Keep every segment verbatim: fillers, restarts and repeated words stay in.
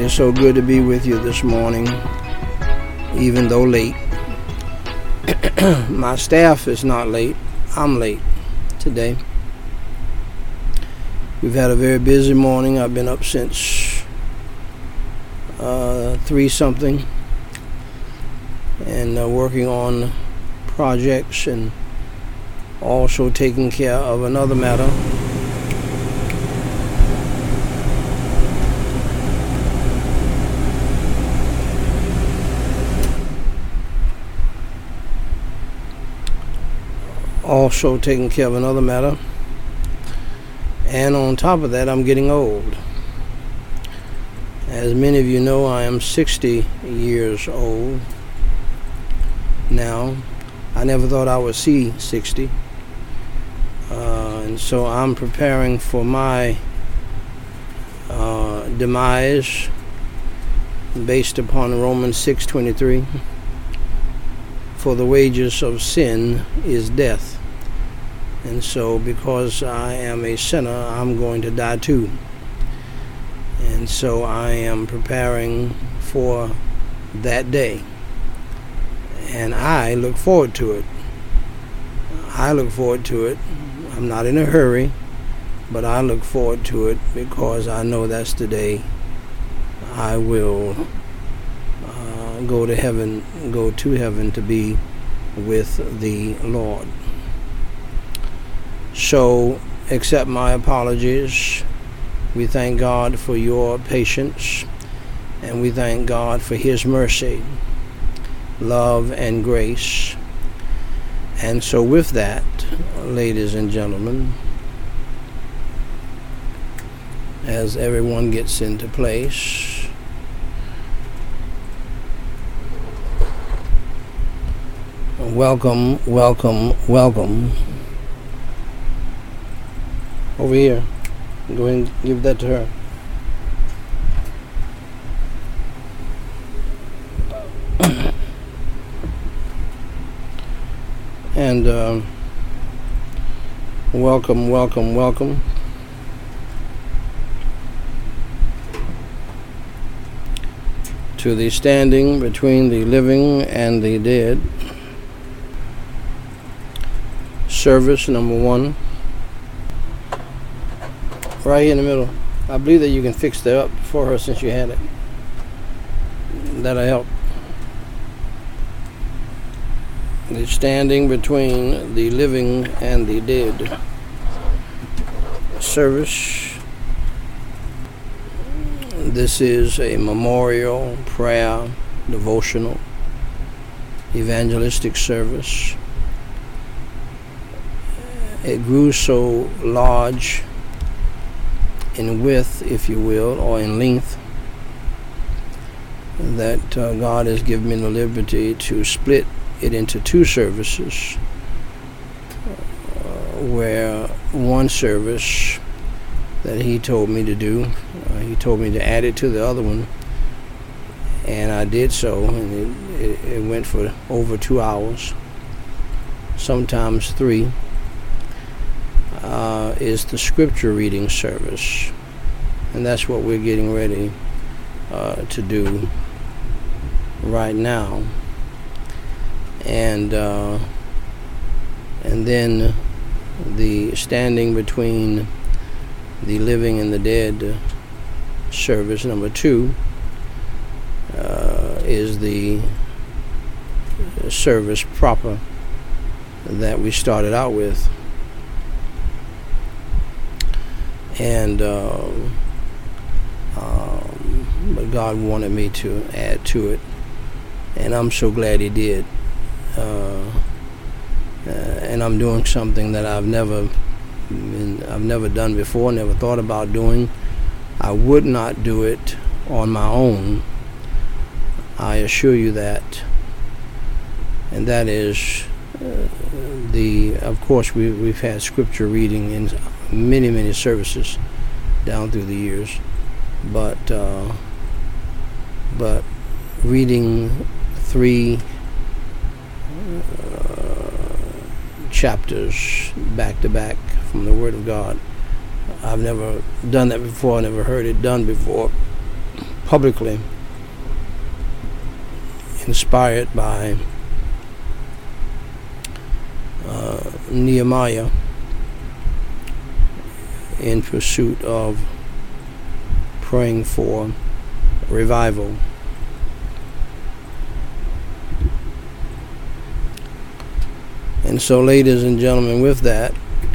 is so good to be with you this morning, even though late. My staff is not late. I'm late today. We've had a very busy morning. I've been up since uh, three something and uh, working on projects and also taking care of another matter. Also taking care of another matter. And on top of that, I'm getting old. As many of you know, I am sixty years old now. I never thought I would see sixty. Uh, and so I'm preparing for my uh, demise based upon Romans six twenty-three. For the wages of sin is death. And so because I am a sinner, I'm going to die too. And so I am preparing for that day. And I look forward to it. I look forward to it. I'm not in a hurry, but I look forward to it because I know that's the day I will uh, go to heaven, go to heaven to be with the Lord. So, accept my apologies. We thank God for your patience, and we thank God for His mercy, love, and grace. And so with that, ladies and gentlemen, as everyone gets into place, welcome, welcome, welcome. Over here. Go ahead and give that to her. And uh, welcome, welcome, welcome. To the standing between the living and the dead. Service number one. Right here in the middle. I believe that you can fix that up for her since you had it. That'll help. The standing between the living and the dead. Service. This is a memorial, prayer, devotional, evangelistic service. It grew so large in width, if you will, or in length, that uh, God has given me the liberty to split it into two services, uh, where one service that He told me to do, uh, He told me to add it to the other one, and I did so, and it, it, it went for over two hours, sometimes three. Uh, is the scripture reading service, and that's what we're getting ready uh, to do right now. And uh, and then the standing between the living and the dead service number two uh, is the service proper that we started out with. And uh, um, but God wanted me to add to it, and I'm so glad He did. Uh, uh, and I'm doing something that I've never, been, I've never done before, never thought about doing. I would not do it on my own. I assure you that. And that is uh, the. Of course, we we've had scripture reading in many, many services down through the years, but uh, but reading three uh, chapters back to back from the Word of God, I've never done that before. I never heard it done before publicly, inspired by uh, Nehemiah in pursuit of praying for revival. And so, ladies and gentlemen, with that,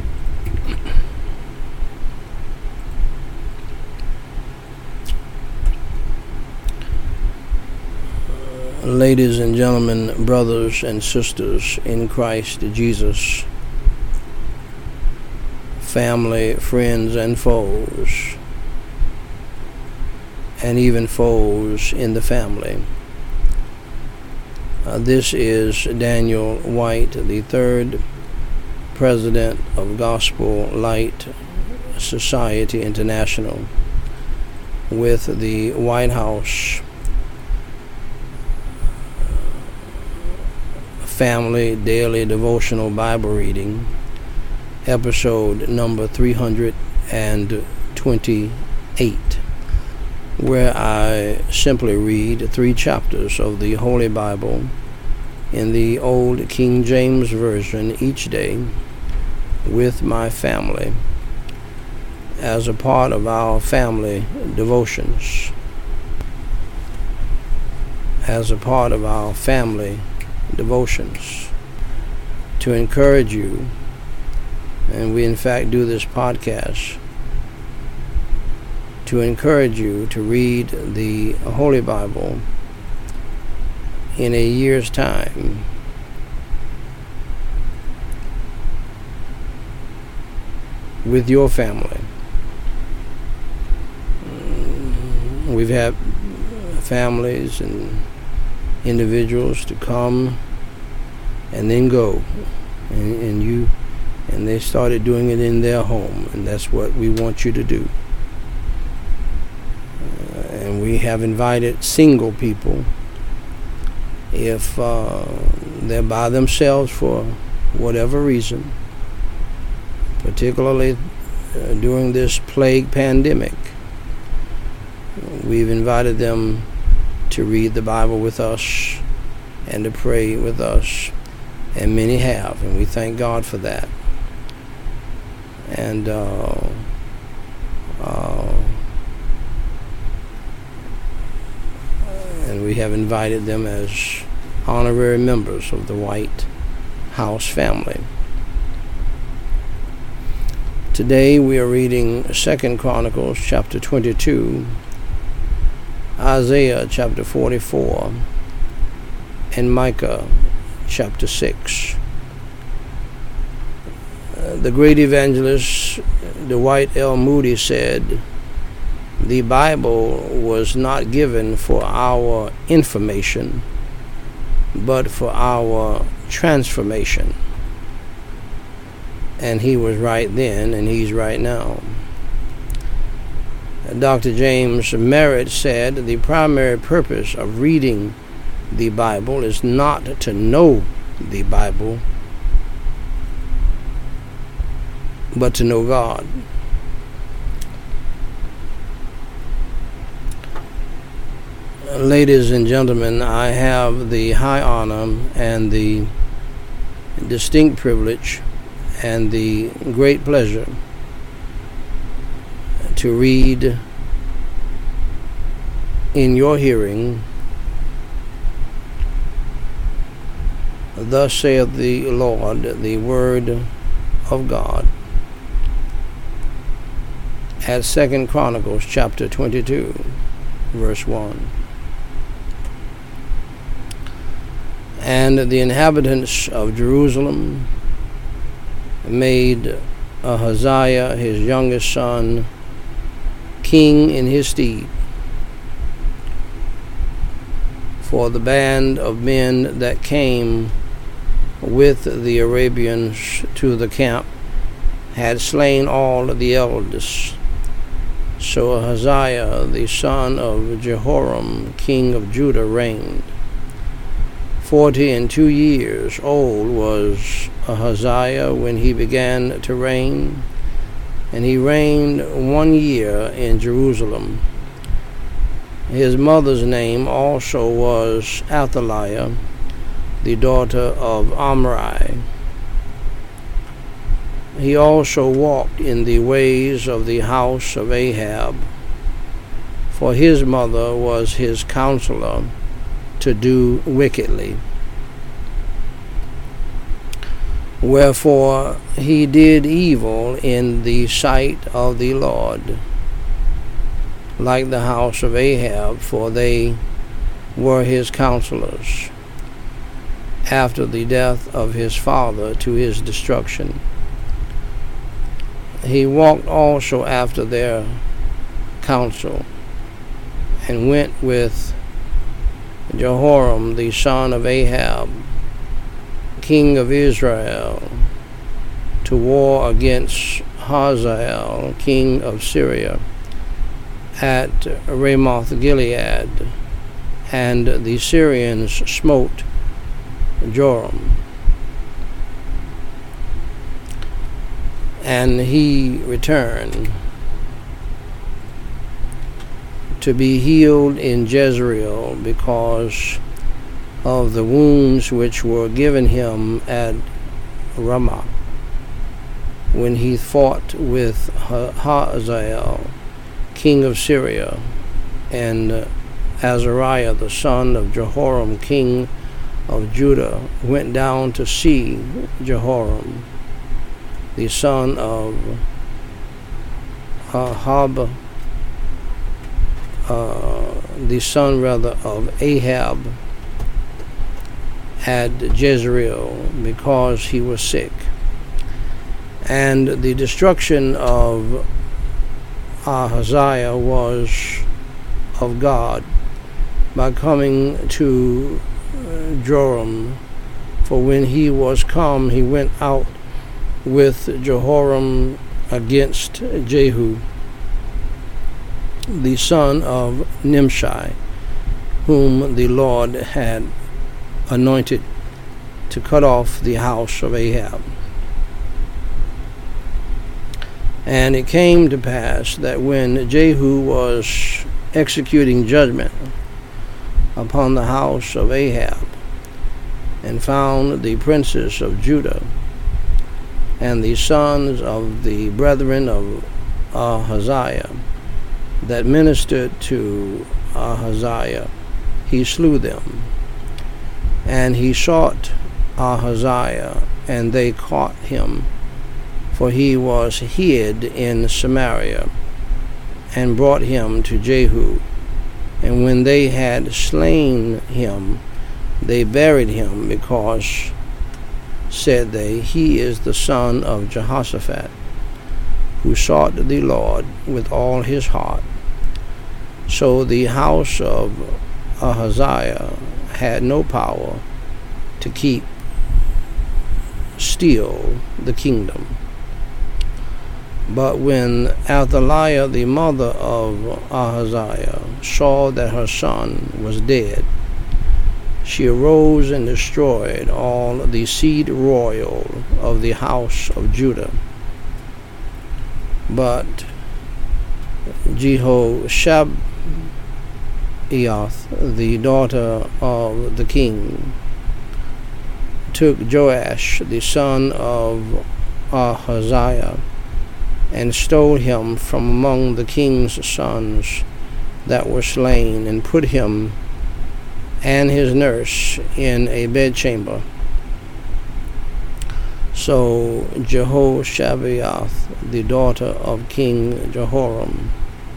ladies and gentlemen, brothers and sisters in Christ Jesus, family, friends, and foes, and even foes in the family. Uh, this is Daniel White, the third president of Gospel Light Society International, with the White House Family Daily Devotional Bible Reading, episode number three hundred twenty-eight, where I simply read three chapters of the Holy Bible in the Old King James Version each day with my family as a part of our family devotions, as a part of our family devotions, to encourage you. And we in fact do this podcast to encourage you to read the Holy Bible in a year's time, with your family. We've had families and individuals to come and then go, and, and you and they started doing it in their home, and that's what we want you to do. Uh, and we have invited single people, if uh, they're by themselves for whatever reason, particularly uh, during this plague pandemic, we've invited them to read the Bible with us and to pray with us, and many have, and we thank God for that. And uh, uh, and we have invited them as honorary members of the White House family. Today we are reading Second Chronicles chapter twenty-two, Isaiah chapter forty-four, and Micah chapter six. Uh, the great evangelist Dwight L. Moody said, "The Bible was not given for our information, but for our transformation." And he was right then, and he's right now. Doctor James Merritt said, "The primary purpose of reading the Bible is not to know the Bible, but to know God." Ladies and gentlemen, I have the high honor and the distinct privilege and the great pleasure to read in your hearing, "Thus saith the Lord," the word of God, at Second Chronicles chapter twenty-two, verse one. "And the inhabitants of Jerusalem made Ahaziah his youngest son king in his stead. For the band of men that came with the Arabians to the camp had slain all the elders. So Ahaziah the son of Jehoram king of Judah reigned. Forty and two years old was Ahaziah when he began to reign, and he reigned one year in Jerusalem. His mother's name also was Athaliah, the daughter of Omri. He also walked in the ways of the house of Ahab, for his mother was his counselor to do wickedly. Wherefore he did evil in the sight of the Lord, like the house of Ahab, for they were his counselors, after the death of his father to his destruction. He walked also after their counsel, and went with Jehoram the son of Ahab, king of Israel, to war against Hazael, king of Syria, at Ramoth Gilead, and the Syrians smote Joram. And he returned to be healed in Jezreel because of the wounds which were given him at Ramah, when he fought with Hazael, king of Syria, and Azariah the son of Jehoram, king of Judah, went down to see Jehoram, the son of Ahab, uh, the son rather of Ahab, at Jezreel, because he was sick. And the destruction of Ahaziah was of God by coming to Joram, for when he was come, he went out with Jehoram against Jehu, the son of Nimshi, whom the Lord had anointed to cut off the house of Ahab. And it came to pass that when Jehu was executing judgment upon the house of Ahab, and found the princes of Judah and the sons of the brethren of Ahaziah that ministered to Ahaziah, he slew them. And he sought Ahaziah, and they caught him, for he was hid in Samaria, and brought him to Jehu. And when they had slain him, they buried him, because, said they, he is the son of Jehoshaphat, who sought the Lord with all his heart. So the house of Ahaziah had no power to keep still the kingdom. But when Athaliah, the mother of Ahaziah, saw that her son was dead, she arose and destroyed all the seed royal of the house of Judah. But Jehoshabeath, the daughter of the king, took Joash, the son of Ahaziah, and stole him from among the king's sons that were slain, and put him and his nurse in a bedchamber. So Jehoshabeath, the daughter of King Jehoram,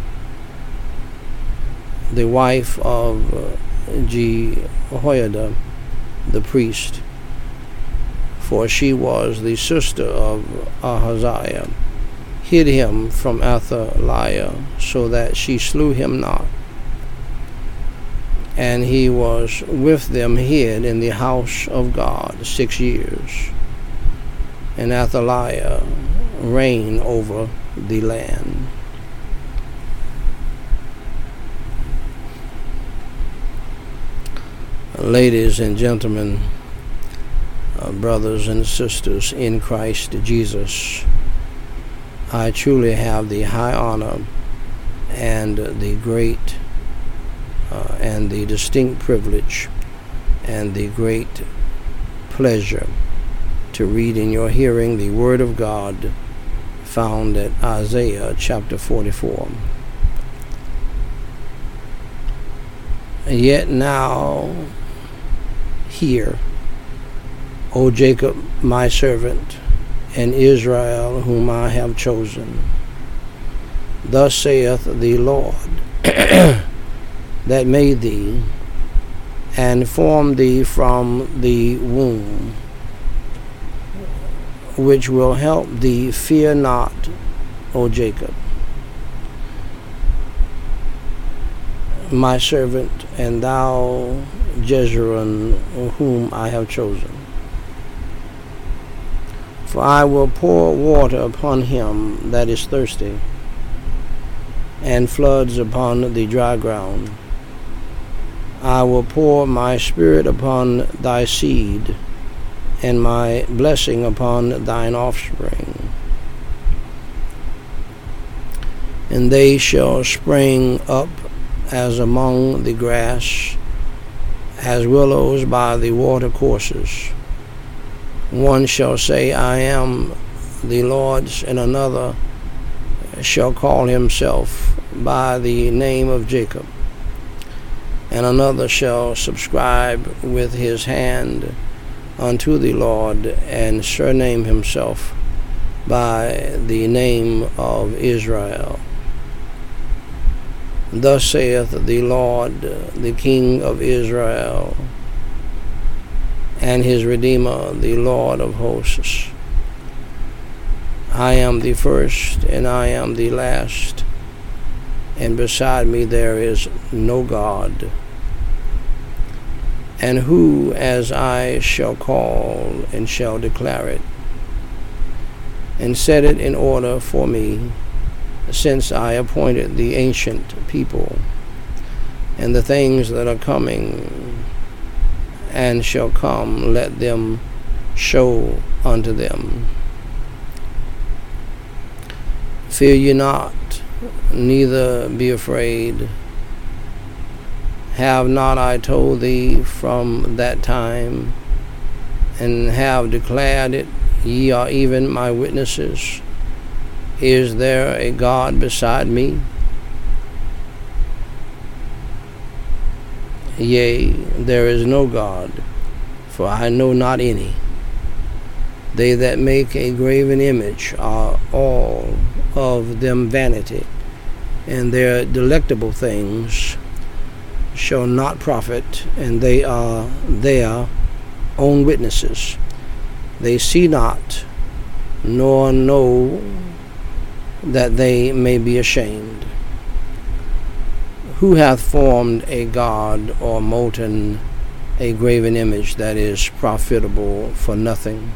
the wife of Jehoiada the priest, for she was the sister of Ahaziah, hid him from Athaliah, so that she slew him not. And he was with them hid in the house of God six years. And Athaliah reigned over the land. Ladies and gentlemen, uh, brothers and sisters in Christ Jesus, I truly have the high honor and the great uh, and the distinct privilege and the great pleasure to read in your hearing the Word of God found at Isaiah chapter forty-four. Yet now hear, O Jacob, my servant, and Israel, whom I have chosen. Thus saith the Lord, that made thee, and formed thee from the womb, which will help thee. Fear not, O Jacob, my servant, and thou, Jeshurun, whom I have chosen. For I will pour water upon him that is thirsty, and floods upon the dry ground. I will pour my spirit upon thy seed, and my blessing upon thine offspring. And they shall spring up as among the grass, as willows by the watercourses. One shall say, I am the Lord's, and another shall call himself by the name of Jacob, and another shall subscribe with his hand unto the Lord, and surname himself by the name of Israel. Thus saith the Lord, the King of Israel, and his Redeemer, the Lord of hosts. I am the first, and I am the last, and beside me there is no God. And who as I shall call, and shall declare it, and set it in order for me, since I appointed the ancient people, and the things that are coming and shall come, let them show unto them. Fear ye not, neither be afraid. Have not I told thee from that time, and have declared it? Ye are even my witnesses. Is there a God beside me? Yea, there is no God, for I know not any. They that make a graven image are all of them vanity, and their delectable things shall not profit, and they are their own witnesses. They see not, nor know, that they may be ashamed. Who hath formed a god, or molten a graven image that is profitable for nothing?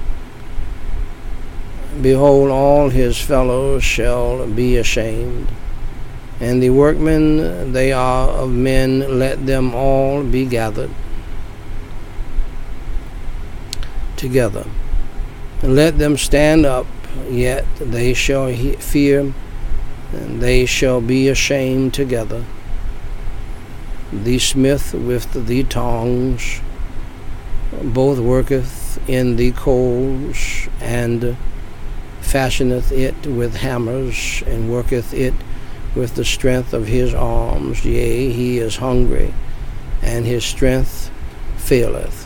Behold, all his fellows shall be ashamed, and the workmen they are of men, let them all be gathered together. And let them stand up, yet they shall he- fear, and they shall be ashamed together. The smith with the tongs both worketh in the coals, and fashioneth it with hammers, and worketh it with the strength of his arms. Yea, he is hungry, and his strength faileth.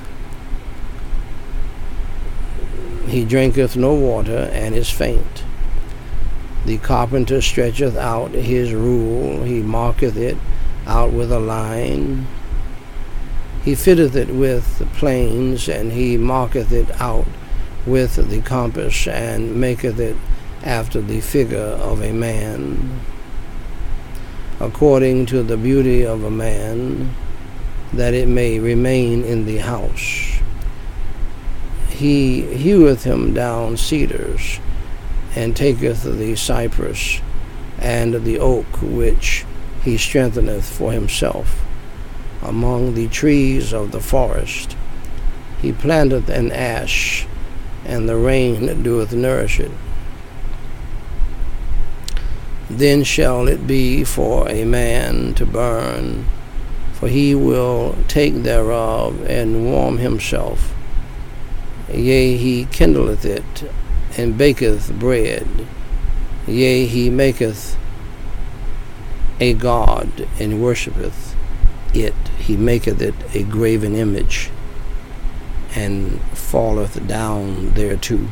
He drinketh no water, and is faint. The carpenter stretcheth out his rule, he marketh it out with a line. He fitteth it with the planes, and he marketh it out with the compass, and maketh it after the figure of a man, according to the beauty of a man, that it may remain in the house. He heweth him down cedars, and taketh the cypress and the oak, which he strengtheneth for himself among the trees of the forest. He planteth an ash, and the rain doeth nourish it. Then shall it be for a man to burn for he will take thereof and warm himself. Yea, he kindleth it, and baketh bread. Yea, he maketh a god, and worshippeth it. He maketh it a graven image, and falleth down thereto.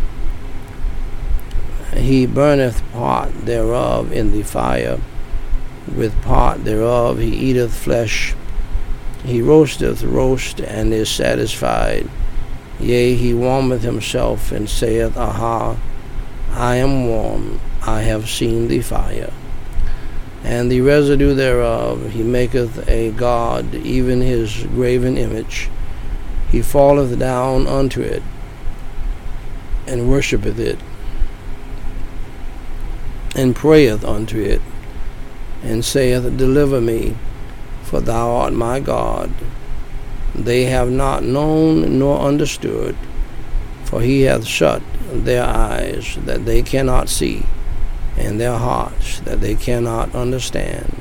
He burneth part thereof in the fire. With part thereof he eateth flesh. He roasteth roast, and is satisfied. Yea, he warmeth himself, and saith, Aha, I am warm, I have seen the fire. And the residue thereof he maketh a god, even his graven image. He falleth down unto it, and worshippeth it, and prayeth unto it, and saith, Deliver me, for thou art my God. They have not known nor understood, for he hath shut their eyes, that they cannot see, and their hearts, that they cannot understand.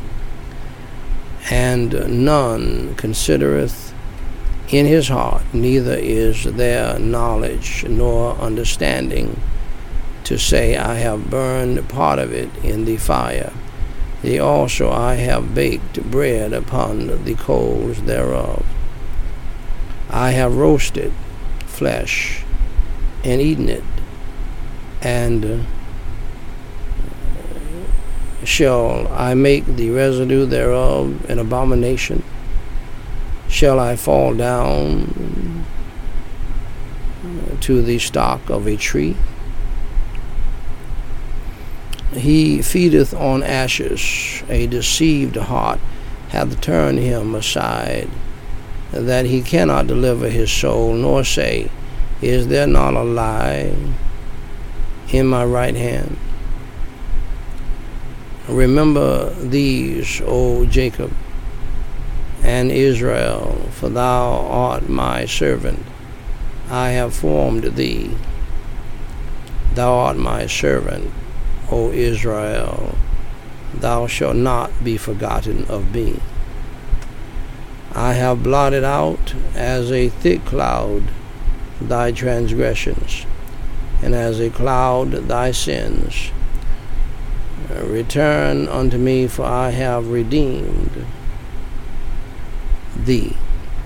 And none considereth in his heart, neither is there knowledge nor understanding, to say, I have burned part of it in the fire. Yea, also I have baked bread upon the coals thereof. I have roasted flesh, and eaten it, and shall I make the residue thereof an abomination? Shall I fall down to the stock of a tree? He feedeth on ashes. A deceived heart hath turned him aside, that he cannot deliver his soul, nor say, Is there not a lie in my right hand? Remember these, O Jacob and Israel, for thou art my servant. I have formed thee. Thou art my servant, O Israel. Thou shalt not be forgotten of me. I have blotted out as a thick cloud thy transgressions, and as a cloud thy sins. Return unto me, for I have redeemed thee.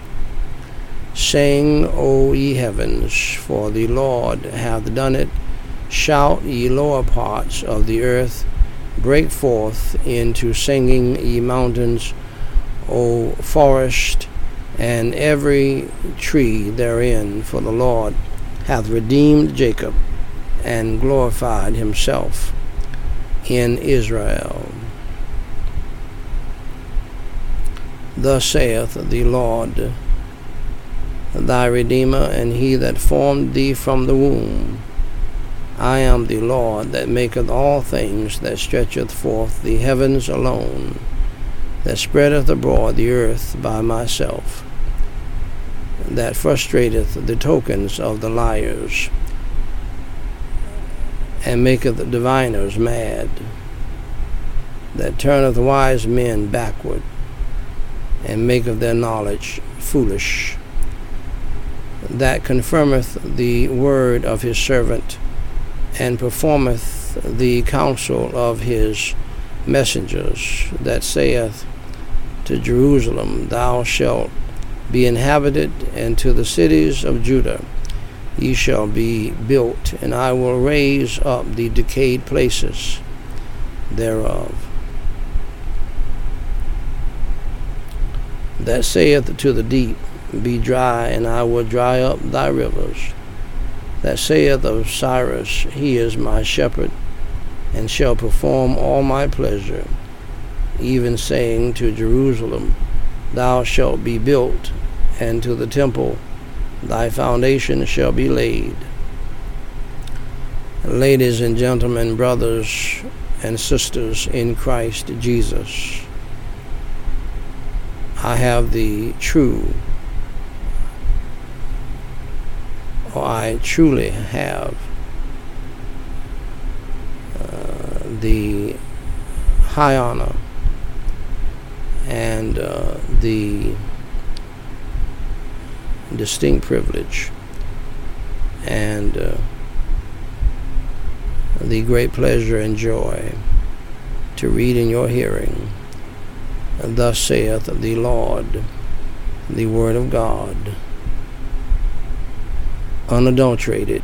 Sing, O ye heavens, for the Lord hath done it. Shout, ye lower parts of the earth. Break forth into singing, ye mountains, O forest, and every tree therein, for the Lord hath redeemed Jacob, and glorified himself in Israel. Thus saith the Lord, thy Redeemer, and he that formed thee from the womb. I am the Lord that maketh all things, that stretcheth forth the heavens alone, that spreadeth abroad the earth by myself, that frustrateth the tokens of the liars, and maketh diviners mad, that turneth wise men backward, and maketh their knowledge foolish, that confirmeth the word of his servant, and performeth the counsel of his messengers, that saith to Jerusalem, Thou shalt be inhabited, and to the cities of Judah, ye shall be built, and I will raise up the decayed places thereof. That saith to the deep, Be dry, and I will dry up thy rivers. That saith of Cyrus, He is my shepherd, and shall perform all my pleasure, even saying to Jerusalem, Thou shalt be built, and to the temple, thy foundation shall be laid. Ladies and gentlemen, brothers and sisters in Christ Jesus, I have the true, or I truly have uh, the high honor and uh, the distinct privilege and uh, the great pleasure and joy to read in your hearing, thus saith the Lord, the Word of God, unadulterated,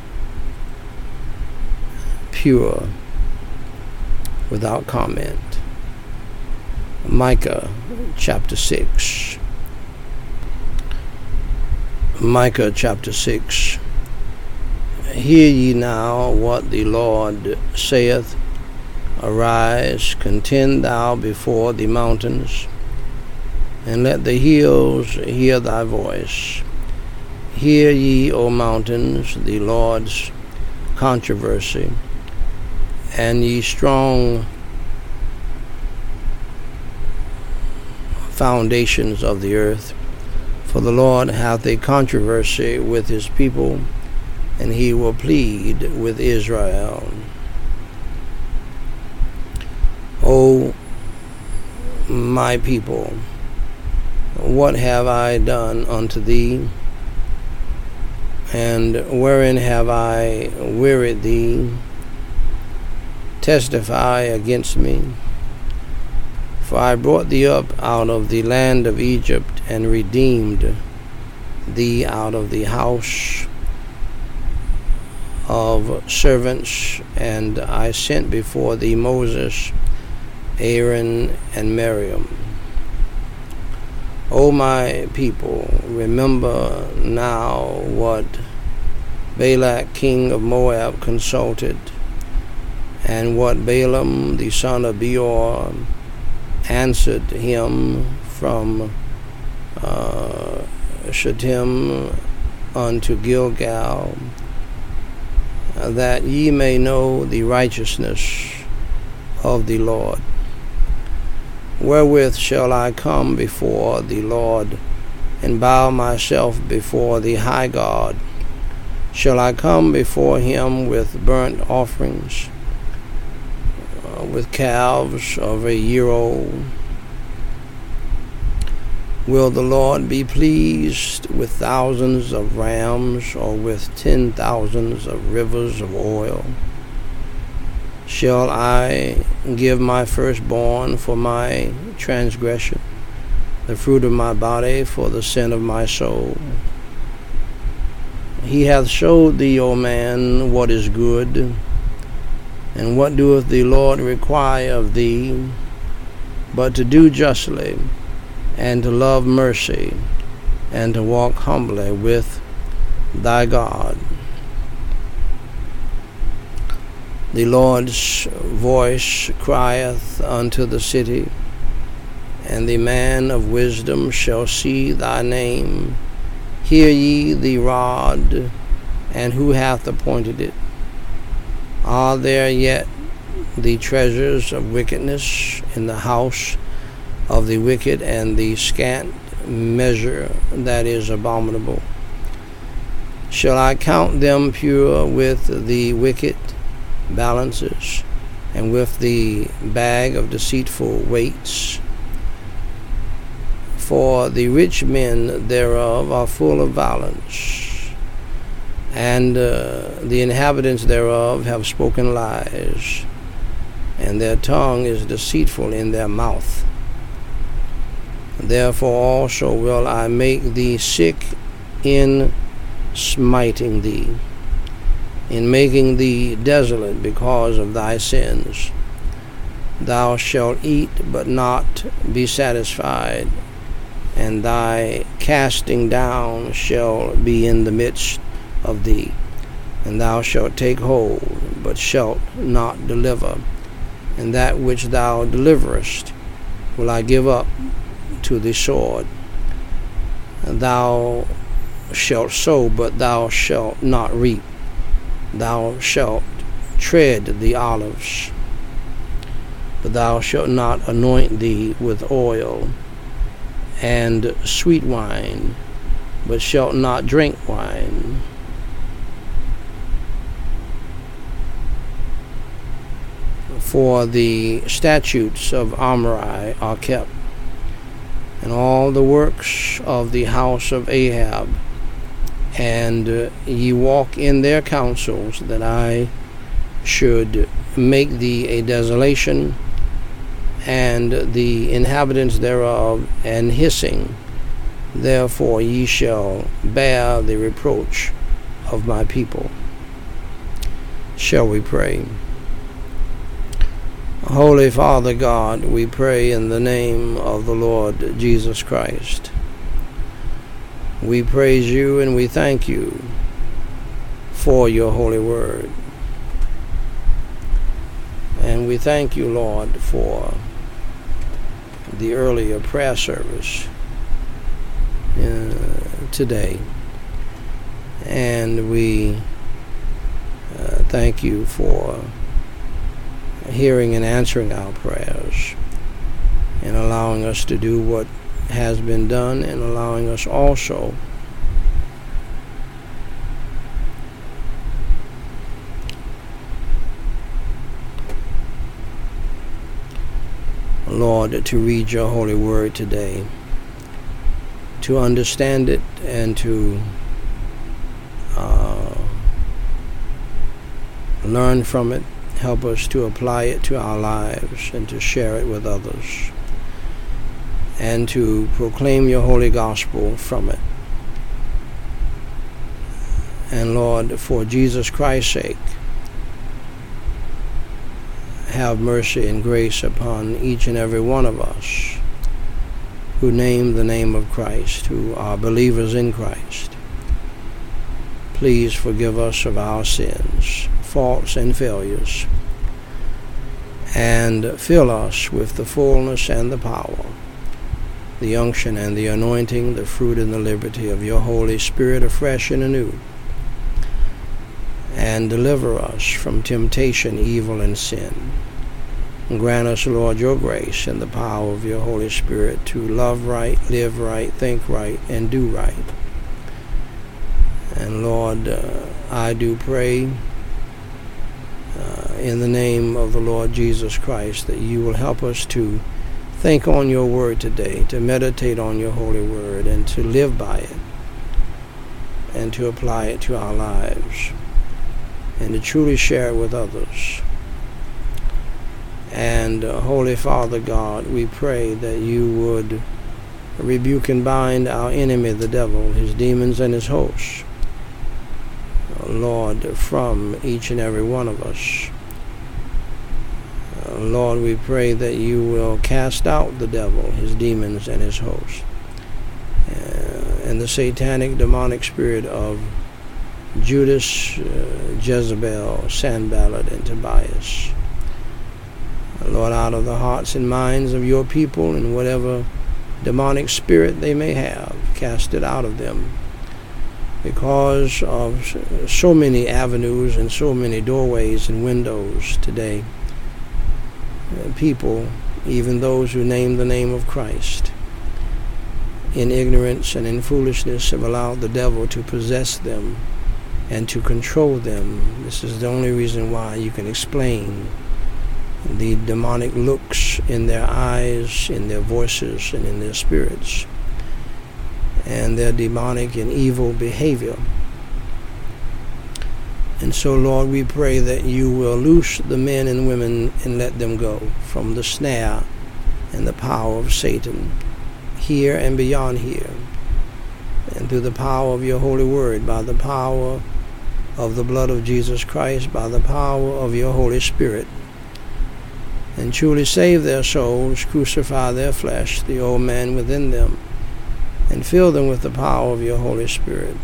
pure, without comment. Micah chapter six. Micah chapter six. Hear ye now what the Lord saith. Arise, contend thou before the mountains, and let the hills hear thy voice. Hear ye, O mountains, the Lord's controversy, and ye strong foundations of the earth. For the Lord hath a controversy with his people, and he will plead with Israel. O my people, what have I done unto thee? And wherein have I wearied thee? Testify against me. For I brought thee up out of the land of Egypt, and redeemed thee out of the house of servants, and I sent before thee Moses, Aaron, and Miriam. O my people, remember now what Balak king of Moab consulted, and what Balaam the son of Beor answered him from uh, Shittim unto Gilgal, that ye may know the righteousness of the Lord. Wherewith shall I come before the Lord, and bow myself before the high God? Shall I come before him with burnt offerings, uh, with calves of a year old? Will the Lord be pleased with thousands of rams, or with ten thousands of rivers of oil? Shall I give my firstborn for my transgression, the fruit of my body for the sin of my soul? He hath showed thee, O man, what is good, and what doeth the Lord require of thee, but to do justly, and to love mercy, and to walk humbly with thy God. The Lord's voice crieth unto the city, and the man of wisdom shall see thy name. Hear ye the rod, and who hath appointed it? Are there yet the treasures of wickedness in the house of the wicked, and the scant measure that is abominable? Shall I count them pure with the wicked balances, and with the bag of deceitful weights? For the rich men thereof are full of violence, and uh, the inhabitants thereof have spoken lies, and their tongue is deceitful in their mouth. Therefore also will I make thee sick in smiting thee, in making thee desolate because of thy sins. Thou shalt eat, but not be satisfied, and thy casting down shall be in the midst of thee. And thou shalt take hold, but shalt not deliver. And that which thou deliverest will I give up to the sword. Thou shalt sow, but thou shalt not reap. Thou shalt tread the olives, but thou shalt not anoint thee with oil, and sweet wine, but shalt not drink wine. For the statutes of Omri are kept, and all the works of the house of Ahab, and uh, ye walk in their counsels, that I should make thee a desolation, and the inhabitants thereof an hissing. Therefore ye shall bear the reproach of my people. Shall we pray? Holy Father God, we pray in the name of the Lord Jesus Christ. We praise you and we thank you for your holy word. And we thank you, Lord, for the earlier prayer service uh, today. And we uh, thank you for hearing and answering our prayers, and allowing us to do what has been done, and allowing us also Lord, to read your holy word today, to understand it, and to uh, learn from it. Help us to apply it to our lives and to share it with others, and to proclaim your holy gospel from it. And Lord, for Jesus Christ's sake, have mercy and grace upon each and every one of us who name the name of Christ, who are believers in Christ. Please forgive us of our sins, faults, and failures, and fill us with the fullness and the power, the unction and the anointing, the fruit and the liberty of your Holy Spirit afresh and anew, and deliver us from temptation, evil, and sin. And grant us, Lord, your grace and the power of your Holy Spirit to love right, live right, think right, and do right. And Lord, uh, I do pray uh, in the name of the Lord Jesus Christ that you will help us to think on your word today, to meditate on your holy word, and to live by it, and to apply it to our lives, and to truly share it with others. And uh, Holy Father God, we pray that you would rebuke and bind our enemy, the devil, his demons, and his hosts, Lord, from each and every one of us. Uh, Lord, we pray that you will cast out the devil, his demons, and his hosts, uh, and the satanic demonic spirit of Judas, uh, Jezebel, Sanballat, and Tobias. Lord, out of the hearts and minds of your people, and whatever demonic spirit they may have, cast it out of them, because of so many avenues and so many doorways and windows today. People, even those who name the name of Christ, in ignorance and in foolishness, have allowed the devil to possess them and to control them. This is the only reason why you can explain the demonic looks in their eyes, in their voices, and in their spirits, and their demonic and evil behavior. And so, Lord, we pray that you will loose the men and women and let them go from the snare and the power of Satan, here and beyond here, and through the power of your holy word, by the power of the blood of Jesus Christ, by the power of your Holy Spirit, and truly save their souls, crucify their flesh, the old man within them, and fill them with the power of your Holy Spirit,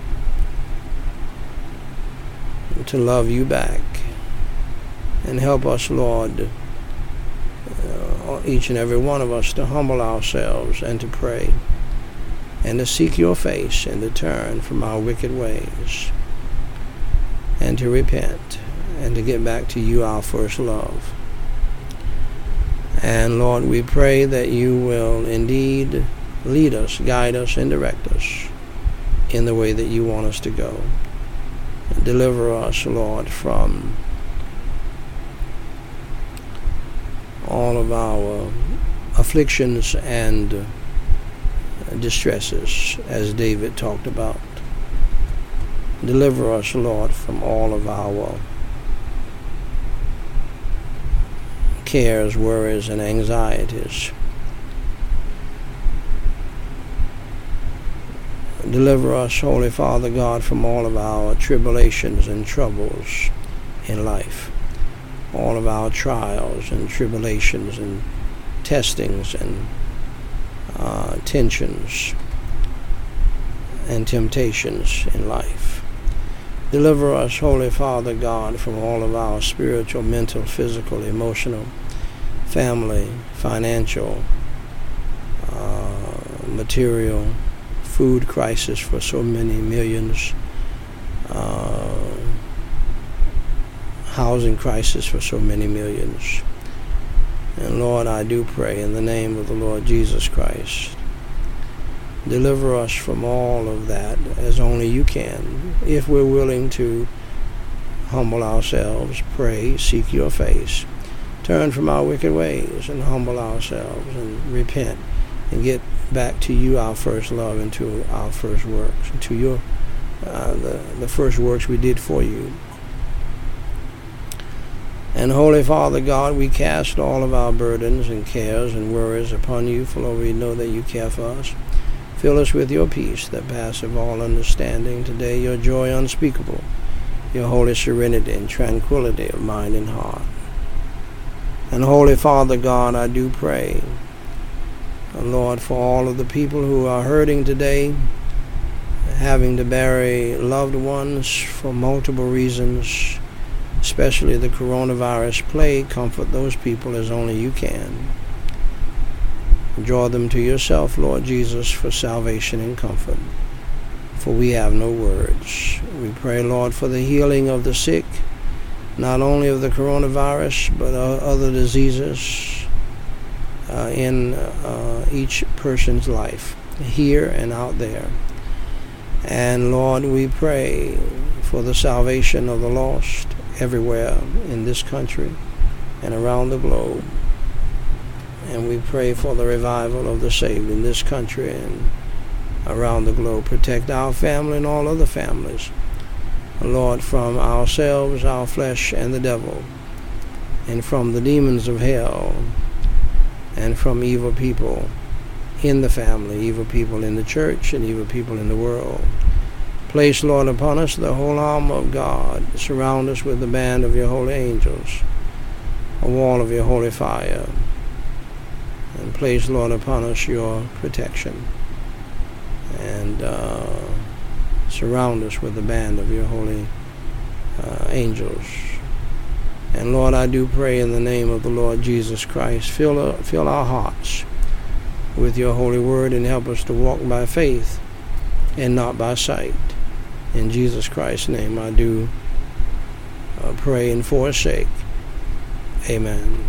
to love you back. And help us, Lord, uh, each and every one of us, to humble ourselves and to pray, and to seek your face, and to turn from our wicked ways, and to repent, and to get back to you, our first love. And Lord, we pray that you will indeed lead us, guide us, and direct us in the way that you want us to go. And deliver us, Lord, from all of our afflictions and distresses, as David talked about. Deliver us, Lord, from all of our cares, worries, and anxieties. Deliver us, Holy Father God, from all of our tribulations and troubles in life, all of our trials and tribulations and testings and uh, tensions and temptations in life. Deliver us, Holy Father God, from all of our spiritual, mental, physical, emotional, family, financial, uh, material, food crisis for so many millions, uh, housing crisis for so many millions. And Lord, I do pray in the name of the Lord Jesus Christ, deliver us from all of that as only you can, if we're willing to humble ourselves, pray, seek your face, turn from our wicked ways and humble ourselves and repent and get back to you, our first love, and to our first works, and to your uh, the, the first works we did for you. And Holy Father God, we cast all of our burdens and cares and worries upon you, for Lord, we know that you care for us. Fill us with your peace that passeth all understanding today, your joy unspeakable, your holy serenity and tranquility of mind and heart. And Holy Father God, I do pray, Lord, for all of the people who are hurting today, having to bury loved ones for multiple reasons, especially the coronavirus plague. Comfort those people as only you can. Draw them to yourself, Lord Jesus, for salvation and comfort, for we have no words. We pray, Lord, for the healing of the sick, not only of the coronavirus, but uh, other diseases uh, in uh, each person's life, here and out there. And Lord, we pray for the salvation of the lost everywhere in this country and around the globe. And we pray for the revival of the saved in this country and around the globe. Protect our family and all other families, Lord, from ourselves, our flesh, and the devil, and from the demons of hell, and from evil people in the family, evil people in the church, and evil people in the world. Place, Lord, upon us the whole armor of God. Surround us with the band of your holy angels, a wall of your holy fire. And place, Lord, upon us your protection. And uh, surround us with the band of your holy uh, angels. And Lord, I do pray in the name of the Lord Jesus Christ, fill, uh, fill our hearts with your holy word and help us to walk by faith and not by sight. In Jesus Christ's name I do uh, pray and forsake. Amen.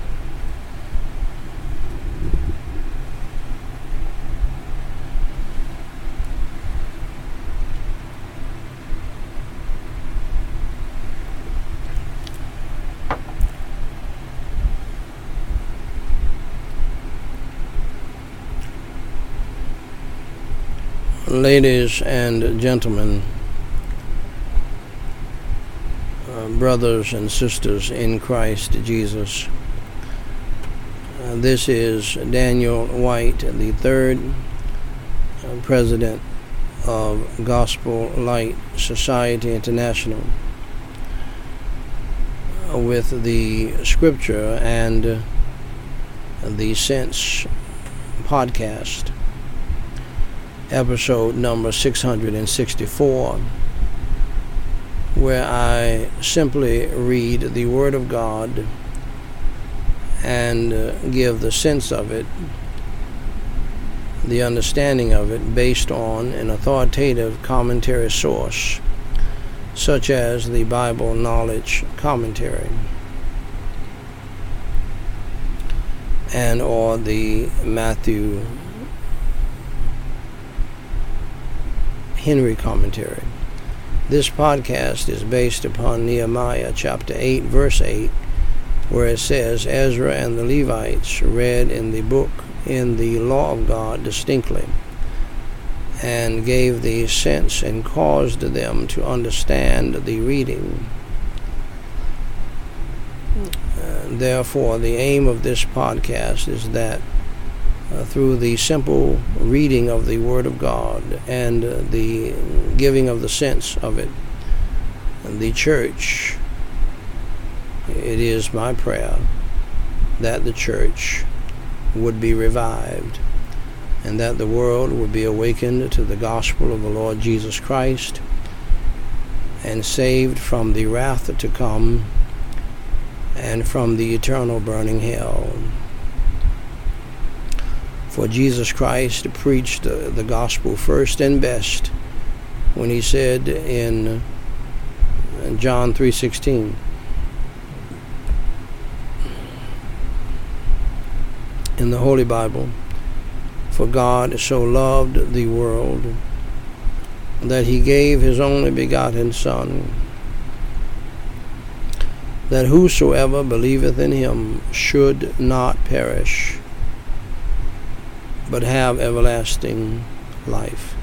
Ladies and gentlemen, uh, brothers and sisters in Christ Jesus, uh, this is Daniel White, the third uh, president of Gospel Light Society International, uh, with the Scripture and uh, the Sense podcast, episode number six hundred sixty-four, where I simply read the Word of God and uh, give the sense of it, the understanding of it, based on an authoritative commentary source, such as the Bible Knowledge Commentary and or the Matthew Henry Commentary. This podcast is based upon Nehemiah chapter eight, verse eight, where it says, Ezra and the Levites read in the book in the law of God distinctly, and gave the sense and caused them to understand the reading. Uh, therefore, the aim of this podcast is that uh, through the simple reading of the Word of God and uh, the giving of the sense of it, the church, it is my prayer that the church would be revived, and that the world would be awakened to the gospel of the Lord Jesus Christ and saved from the wrath to come and from the eternal burning hell. For Jesus Christ preached the, the gospel first and best when he said in John three sixteen, in the Holy Bible, "For God so loved the world that he gave his only begotten Son, that whosoever believeth in him should not perish, but have everlasting life."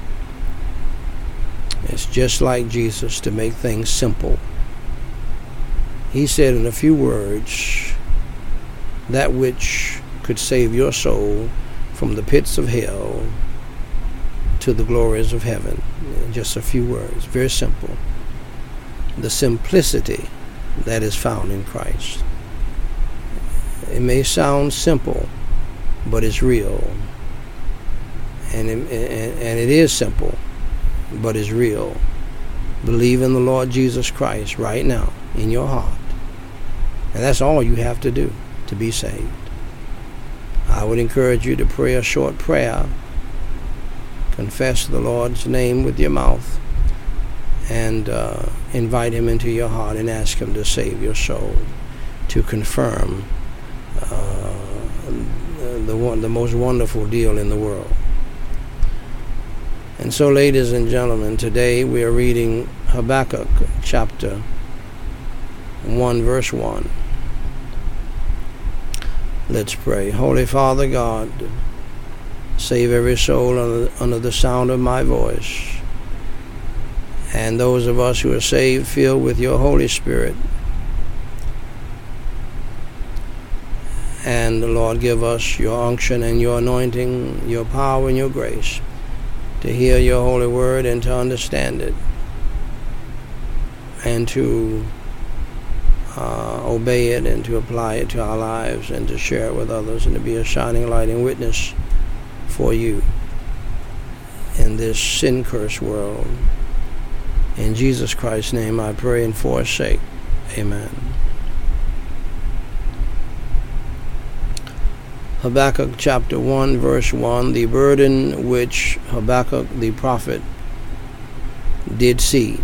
It's just like Jesus to make things simple. He said in a few words that which could save your soul from the pits of hell to the glories of heaven. Just a few words, very simple. The simplicity that is found in Christ. It may sound simple, but it's real. And it, and it is simple, but it's real. Believe in the Lord Jesus Christ right now in your heart. And that's all you have to do to be saved. I would encourage you to pray a short prayer, confess the Lord's name with your mouth, and uh, invite him into your heart and ask him to save your soul, to confirm uh, the one, the most wonderful deal in the world. And so, ladies and gentlemen, today we are reading Habakkuk chapter one, verse one. Let's pray. Holy Father God, save every soul under, under the sound of my voice. And those of us who are saved, filled with your Holy Spirit. And, Lord, give us your unction and your anointing, your power and your grace to hear your holy word and to understand it, and to uh, obey it and to apply it to our lives and to share it with others, and to be a shining light and witness for you in this sin-cursed world. In Jesus Christ's name I pray and for his sake. Amen. Habakkuk chapter one, verse one, the burden which Habakkuk the prophet did see.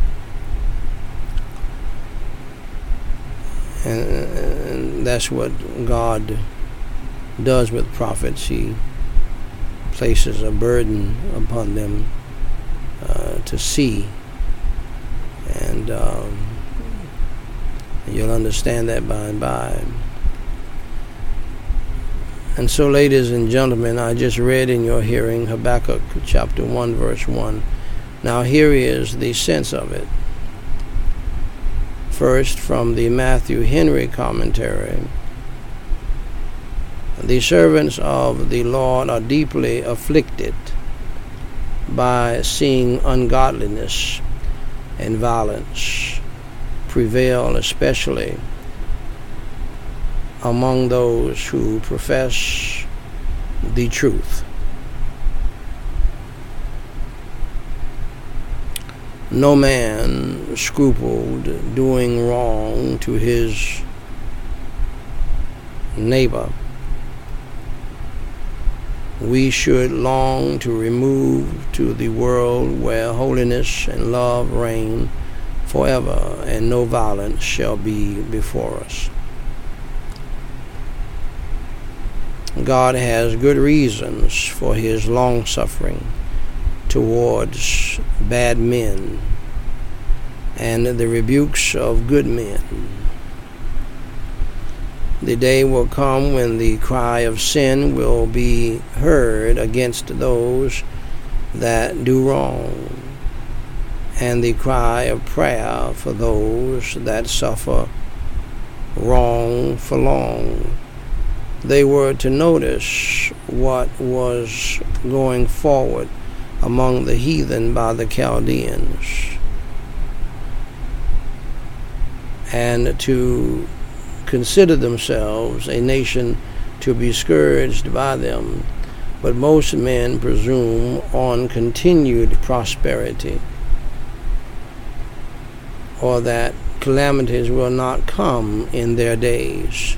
And, and that's what God does with prophets. He places a burden upon them uh, to see. And um, you'll understand that by and by. And so, ladies and gentlemen, I just read in your hearing Habakkuk chapter one, verse one. Now here is the sense of it. First, from the Matthew Henry commentary. The servants of the Lord are deeply afflicted by seeing ungodliness and violence prevail, especially among those who profess the truth. No man scrupled doing wrong to his neighbor. We should long to remove to the world where holiness and love reign forever, and no violence shall be before us. God has good reasons for his long-suffering towards bad men and the rebukes of good men. The day will come when the cry of sin will be heard against those that do wrong, and the cry of prayer for those that suffer wrong for long. They were to notice what was going forward among the heathen by the Chaldeans, and to consider themselves a nation to be scourged by them. But most men presume on continued prosperity, or that calamities will not come in their days.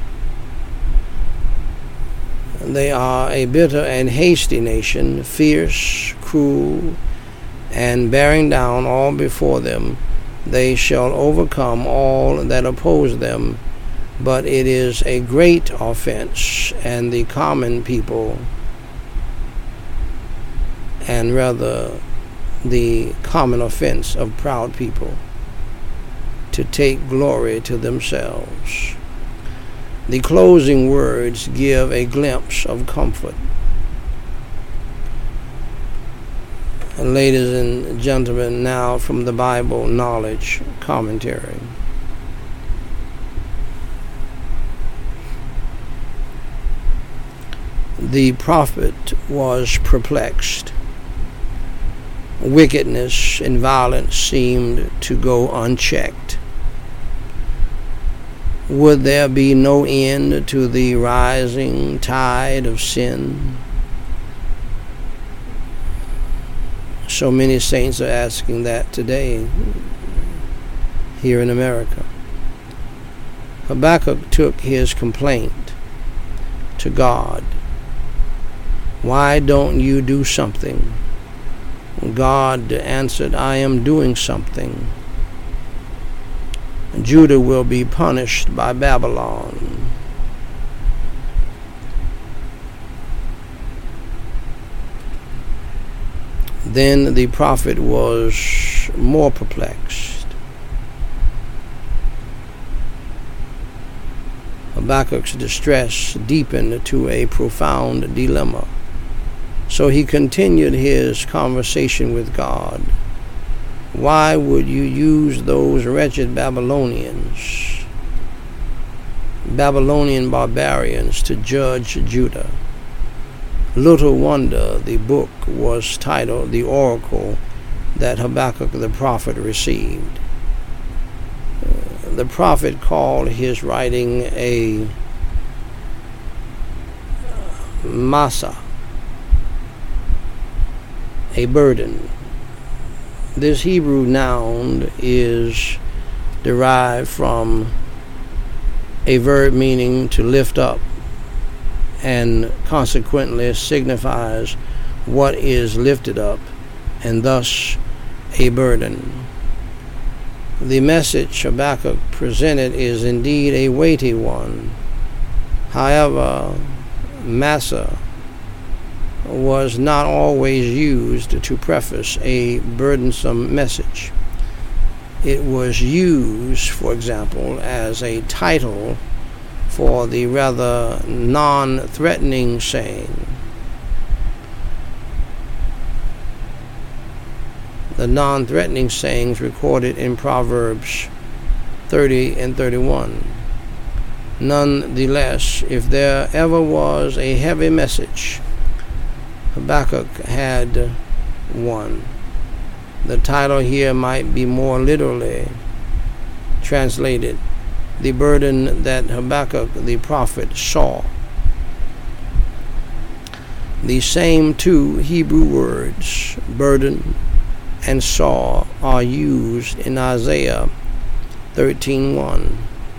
They are a bitter and hasty nation, fierce, cruel, and bearing down all before them. They shall overcome all that oppose them. But it is a great offense, and the common people, and rather the common offense of proud people, to take glory to themselves. The closing words give a glimpse of comfort. And ladies and gentlemen, now from the Bible Knowledge Commentary. The prophet was perplexed. Wickedness and violence seemed to go unchecked. Would there be no end to the rising tide of sin? So many saints are asking that today here in America. Habakkuk took his complaint to God. Why don't you do something? God answered, I am doing something. Judah will be punished by Babylon. Then the prophet was more perplexed. Habakkuk's distress deepened to a profound dilemma. So he continued his conversation with God. Why would you use those wretched Babylonians, Babylonian barbarians, to judge Judah? Little wonder the book was titled The Oracle that Habakkuk the prophet received. The prophet called his writing a masa, a burden. This Hebrew noun is derived from a verb meaning to lift up, and consequently signifies what is lifted up, and thus a burden. The message Habakkuk presented is indeed a weighty one. However, massa was not always used to preface a burdensome message. It was used, for example, as a title for the rather non-threatening saying. The non-threatening sayings recorded in Proverbs thirty and thirty-one. Nonetheless, if there ever was a heavy message, Habakkuk had one. The title here might be more literally translated, the burden that Habakkuk the prophet saw. The same two Hebrew words, burden and saw, are used in Isaiah thirteen one.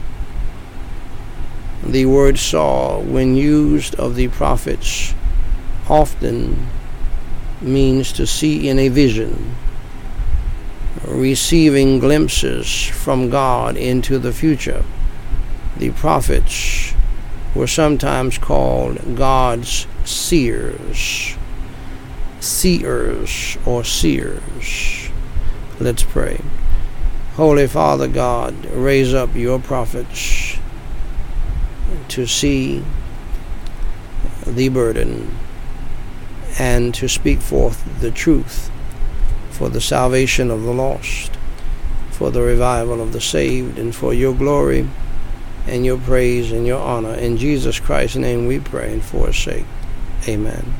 The word saw, when used of the prophets, often means to see in a vision, receiving glimpses from God into the future. The prophets were sometimes called God's seers, seers or seers. Let's pray. Holy Father God, raise up your prophets to see the burden and to speak forth the truth for the salvation of the lost, for the revival of the saved, and for your glory and your praise and your honor. In Jesus Christ's name we pray, and for his sake. Amen.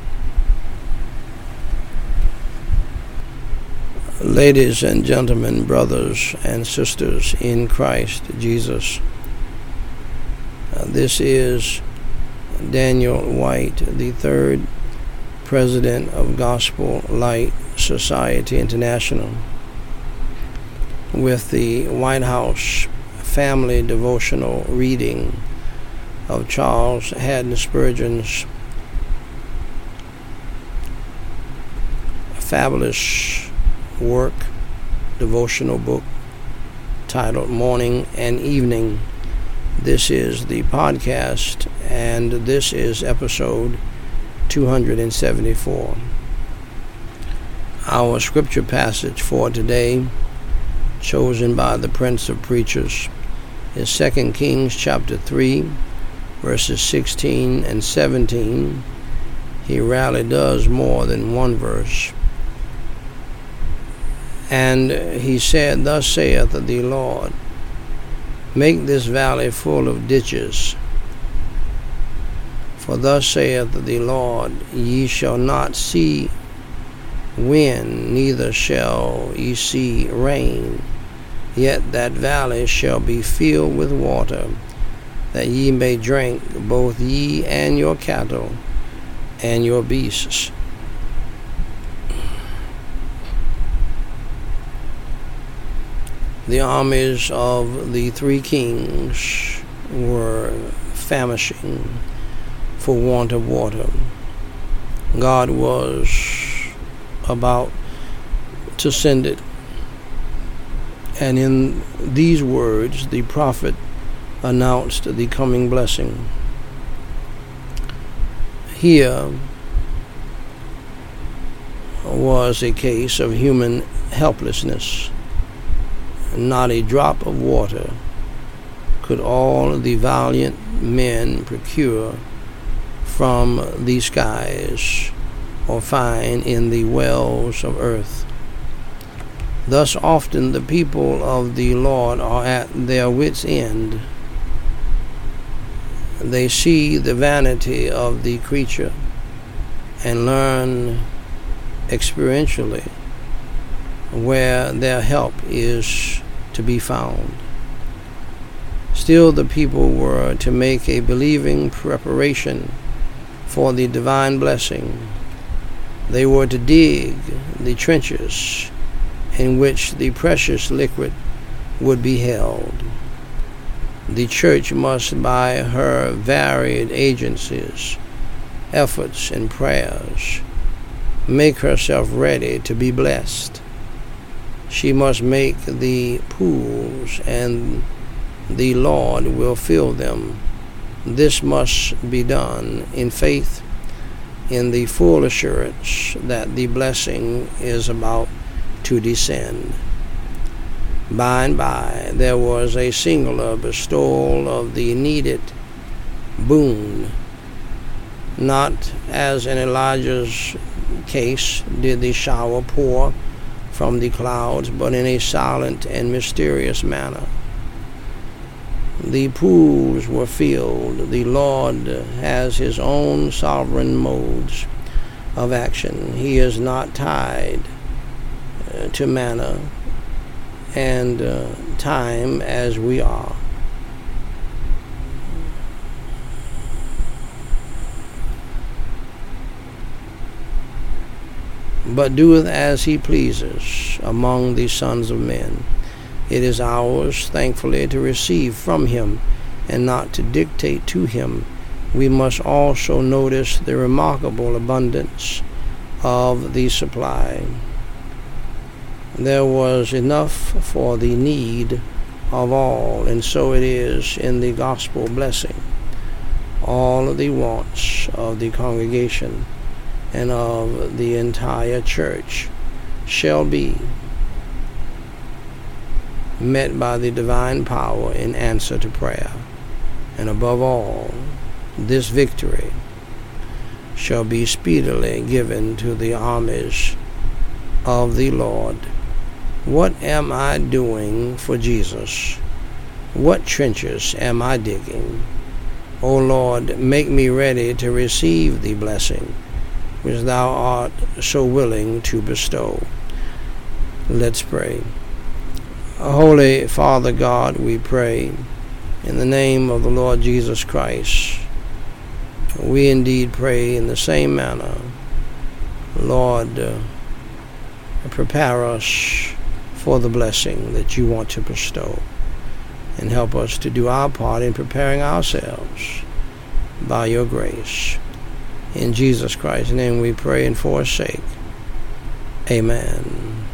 Ladies and gentlemen, brothers and sisters in Christ Jesus, uh, this is Daniel White, the third president of Gospel Light Society International, with the White House Family Devotional reading of Charles Haddon Spurgeon's fabulous work, devotional book titled Morning and Evening. This is the podcast, and this is episode two hundred seventy-four. Our scripture passage for today, chosen by the Prince of Preachers, is Second Kings chapter three, verses sixteen and seventeen. He rarely does more than one verse. And he said, Thus saith the Lord, make this valley full of ditches. For thus saith the Lord, ye shall not see wind, neither shall ye see rain, yet that valley shall be filled with water, that ye may drink, both ye and your cattle and your beasts. The armies of the three kings were famishing for want of water. God was about to send it. And in these words, the prophet announced the coming blessing. Here was a case of human helplessness. Not a drop of water could all the valiant men procure from the skies or find in the wells of earth. Thus often the people of the Lord are at their wits' end. They see the vanity of the creature and learn experientially where their help is to be found. Still, the people were to make a believing preparation for the divine blessing. They were to dig the trenches in which the precious liquid would be held. The church must, by her varied agencies, efforts, and prayers, make herself ready to be blessed. She must make the pools, and the Lord will fill them. This must be done in faith, in the full assurance that the blessing is about to descend. By and by, there was a singular bestowal of the needed boon. Not as in Elijah's case did the shower pour from the clouds, but in a silent and mysterious manner. The pools were filled. The Lord has his own sovereign modes of action. He is not tied uh, to manner and uh, time as we are. But doeth as he pleases among the sons of men. It is ours, thankfully, to receive from him and not to dictate to him. We must also notice the remarkable abundance of the supply. There was enough for the need of all, and so it is in the gospel blessing. All the wants of the congregation and of the entire church shall be met by the divine power in answer to prayer. And above all, this victory shall be speedily given to the armies of the Lord. What am I doing for Jesus? What trenches am I digging? O Lord, make me ready to receive the blessing which thou art so willing to bestow. Let's pray. Holy Father God, we pray in the name of the Lord Jesus Christ. We indeed pray in the same manner. Lord, uh, prepare us for the blessing that you want to bestow, and help us to do our part in preparing ourselves by your grace. In Jesus Christ's name we pray and forsake. Amen.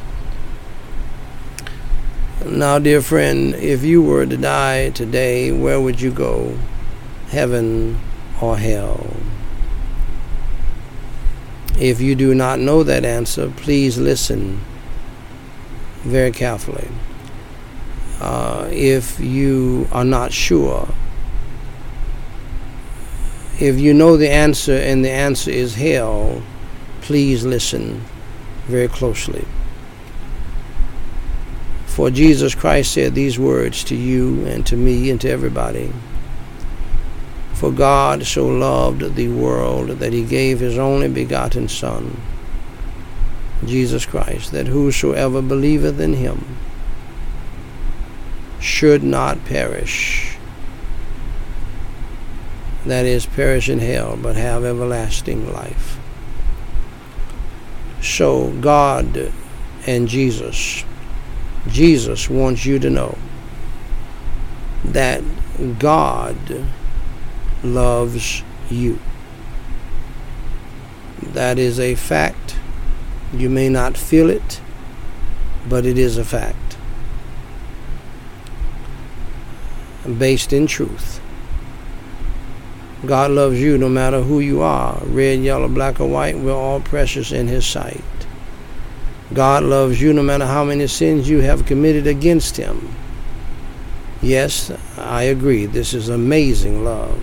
Now, dear friend, if you were to die today, where would you go? Heaven or hell? If you do not know that answer, please listen very carefully. Uh, if you are not sure, if you know the answer and the answer is hell, please listen very closely. For Jesus Christ said these words to you and to me and to everybody. For God so loved the world that he gave his only begotten Son, Jesus Christ, that whosoever believeth in him should not perish, that is, perish in hell, but have everlasting life. So God and Jesus, Jesus wants you to know that God loves you. That is a fact. You may not feel it, but it is a fact, based in truth. God loves you no matter who you are, red, yellow, black, or white. We're all precious in his sight. God loves you no matter how many sins you have committed against him. Yes, I agree. This is amazing love.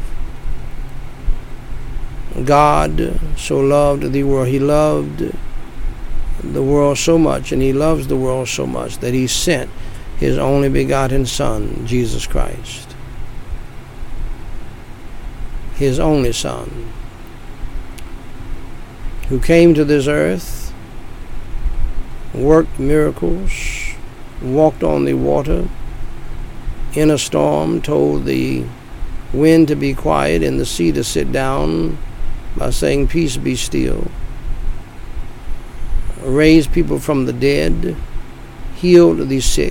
God so loved the world. He loved the world so much, and he loves the world so much, that he sent his only begotten Son, Jesus Christ. His only Son, who came to this earth, worked miracles, walked on the water, in a storm, told the wind to be quiet and the sea to sit down by saying, "Peace, be still." Raised people from the dead, healed the sick.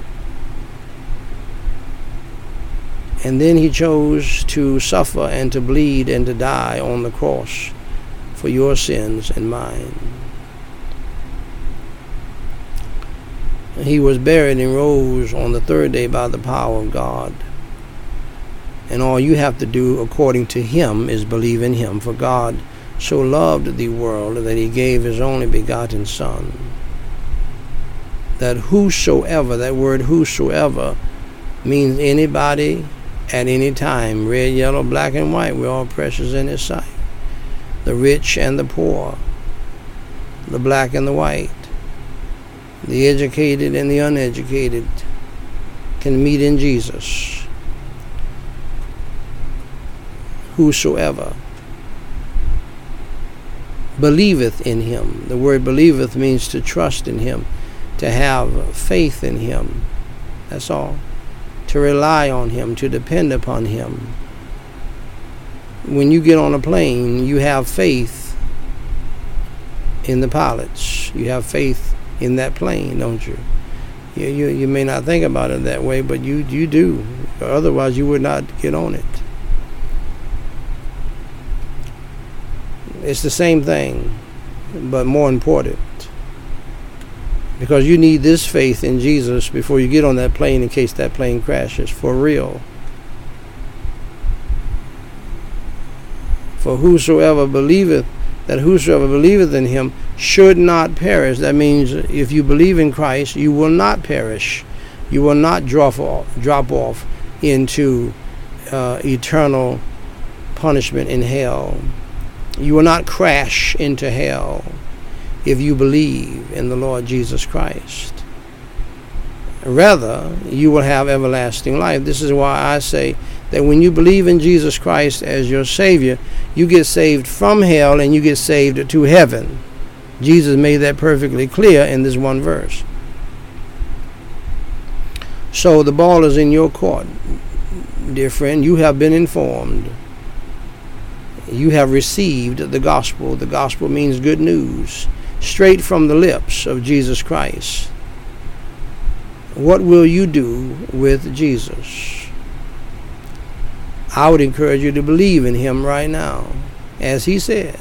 And then he chose to suffer and to bleed and to die on the cross for your sins and mine. He was buried and rose on the third day by the power of God. And all you have to do according to him is believe in him. For God so loved the world that he gave his only begotten Son, that whosoever, that word whosoever means anybody at any time, red, yellow, black, and white. We're all precious in his sight. The rich and the poor, the black and the white, the educated and the uneducated can meet in Jesus. Whosoever believeth in him. The word believeth means to trust in him, to have faith in him. That's all. To rely on him, to depend upon him. When you get on a plane, you have faith in the pilots. You have faith in that plane, don't you? You, you, you may not think about it that way, but you, you do. Otherwise, you would not get on it. It's the same thing, but more important. Because you need this faith in Jesus before you get on that plane in case that plane crashes, for real. For whosoever believeth, that whosoever believeth in him should not perish. That means if you believe in Christ, you will not perish. You will not drop off, drop off into uh, eternal punishment in hell. You will not crash into hell if you believe in the Lord Jesus Christ. Rather, you will have everlasting life. This is why I say that when you believe in Jesus Christ as your Savior, you get saved from hell and you get saved to heaven. Jesus made that perfectly clear in this one verse. So the ball is in your court, dear friend. You have been informed. You have received the gospel. The gospel means good news, straight from the lips of Jesus Christ. What will you do with Jesus? I would encourage you to believe in him right now. As he said,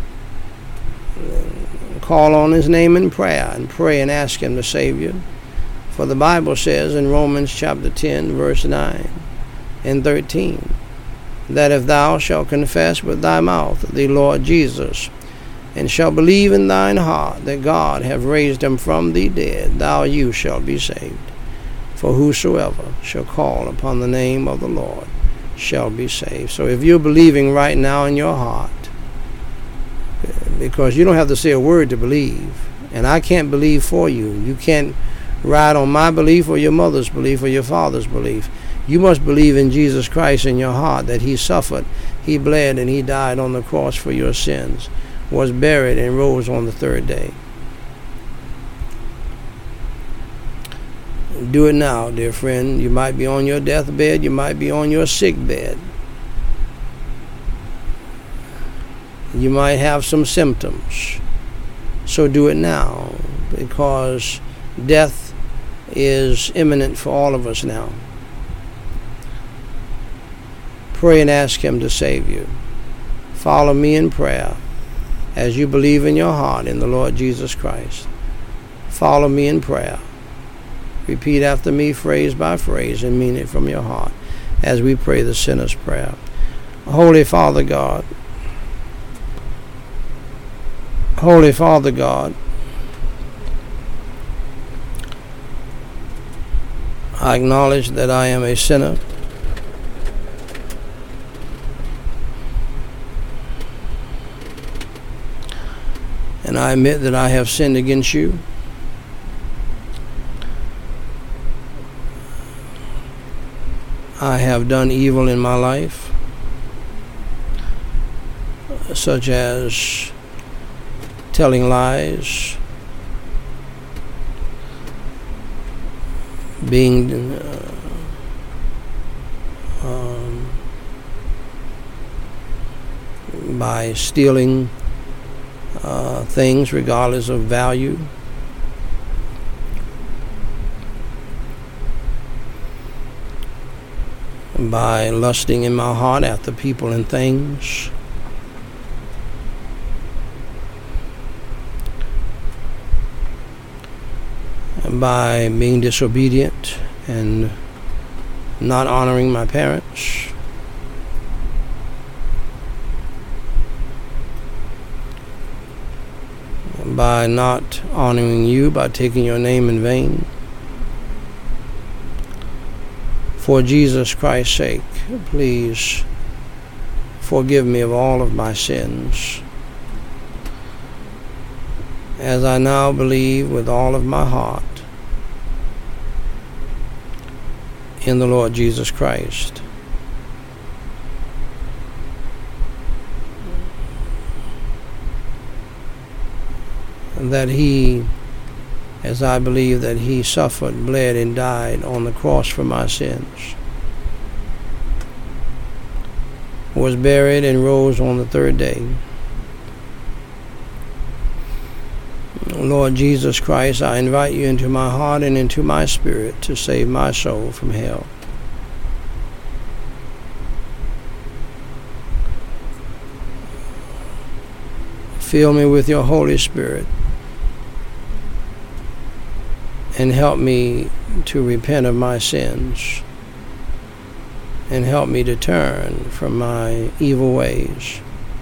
call on his name in prayer and pray and ask him to save you. For the Bible says in Romans chapter ten, verse nine and thirteen, that if thou shalt confess with thy mouth the Lord Jesus, and shalt believe in thine heart that God hath raised him from the dead, thou you shalt be saved. For whosoever shall call upon the name of the Lord shall be saved. So if you're believing right now in your heart, because you don't have to say a word to believe, and I can't believe for you. You can't ride on my belief or your mother's belief or your father's belief. You must believe in Jesus Christ in your heart, that he suffered, he bled, and he died on the cross for your sins, was buried, and rose on the third day. Do it now, dear friend. You might be on your deathbed. You might be on your sick bed. You might have some symptoms. So do it now, because death is imminent for all of us now. Pray and ask him to save you. Follow me in prayer as you believe in your heart in the Lord Jesus Christ. Follow me in prayer. Repeat after me phrase by phrase and mean it from your heart as we pray the sinner's prayer. Holy Father God, Holy Father God, I acknowledge that I am a sinner. And I admit that I have sinned against you. I have done evil in my life, such as telling lies, being uh, um, by stealing uh, things regardless of value, by lusting in my heart after people and things, by being disobedient and not honoring my parents, by not honoring you, by taking your name in vain. For Jesus Christ's sake, please forgive me of all of my sins, as I now believe with all of my heart in the Lord Jesus Christ. And that he, as I believe that he suffered, bled, and died on the cross for my sins, was buried, and rose on the third day. Lord Jesus Christ, I invite you into my heart and into my spirit to save my soul from hell. Fill me with your Holy Spirit and help me to repent of my sins, and help me to turn from my evil ways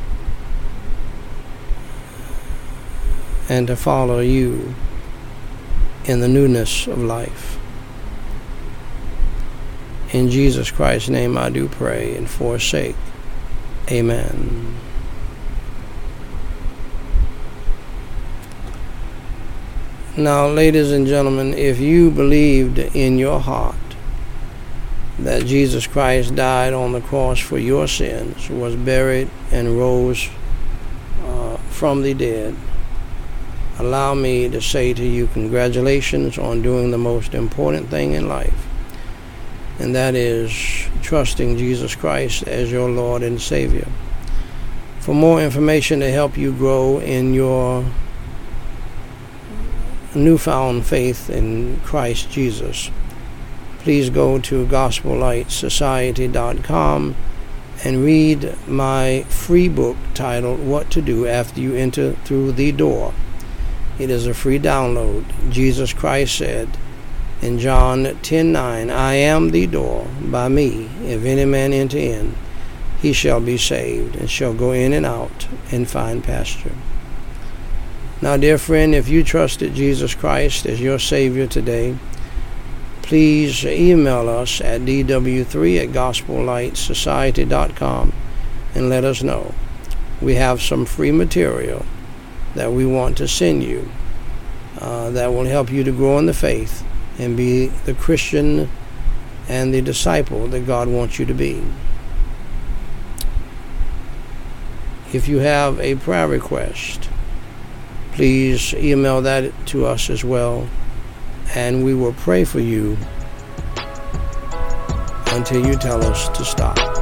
and to follow you in the newness of life. In Jesus Christ's name I do pray and forsake. Amen. Now, ladies and gentlemen, if you believed in your heart that Jesus Christ died on the cross for your sins, was buried, and rose uh, from the dead, allow me to say to you, congratulations on doing the most important thing in life, and that is trusting Jesus Christ as your Lord and Savior. For more information to help you grow in your newfound faith in Christ Jesus, please go to gospel light society dot com and read my free book titled What to Do After You Enter Through the Door. It is a free download. Jesus Christ said in John ten nine, I am the door. By me, if any man enter in, he shall be saved, and shall go in and out and find pasture. Now, dear friend, if you trusted Jesus Christ as your Savior today, please email us at d w three at gospel light society dot com and let us know. We have some free material that we want to send you uh, that will help you to grow in the faith and be the Christian and the disciple that God wants you to be. If you have a prayer request, please email that to us as well, and we will pray for you until you tell us to stop.